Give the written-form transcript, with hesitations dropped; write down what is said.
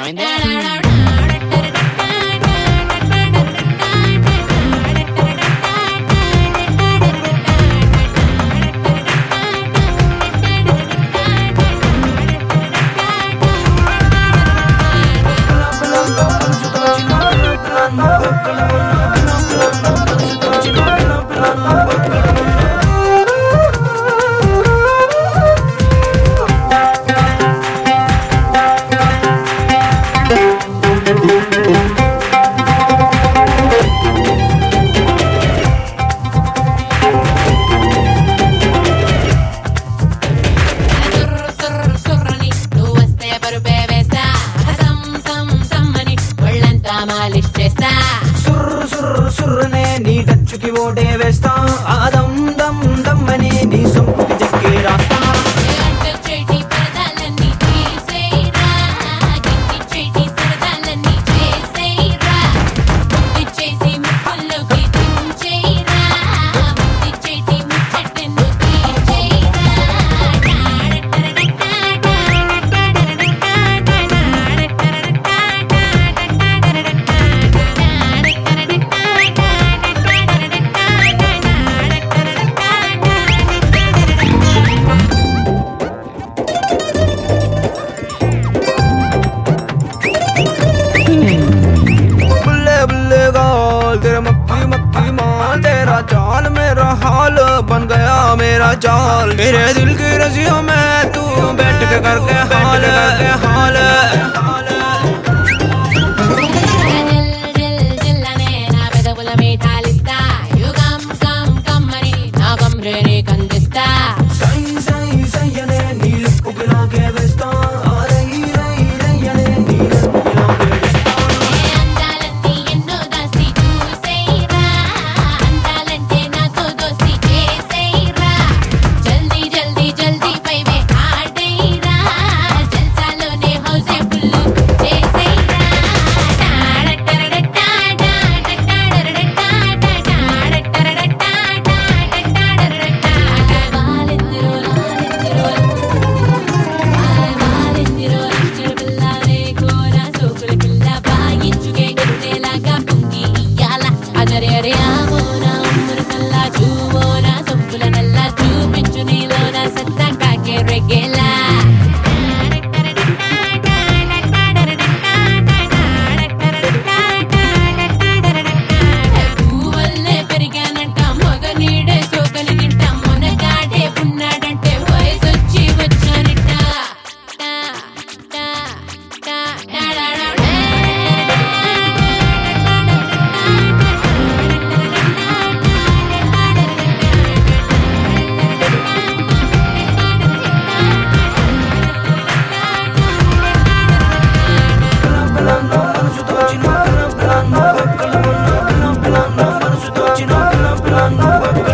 ఏమైంది? సుర్రు సుర్రు సుర్రనే నీ డచ్చుకి ఓటే వేస్తా ఆదం దమ్ దమ్మని నీ సొంపుకి చెక్కి రాస్తా तेरे मक्खी मक्खी माल तेरा चाल मेरा हाल बन गया मेरा चाल मेरे दिल की रस्सियों में तू बैठ के करके हाल సై సై సై అనే నీళ్ళు ఉగిలాగే వేస్తా రై రై రై అనే నీళ్ళు ఉగిలాగే Pelando,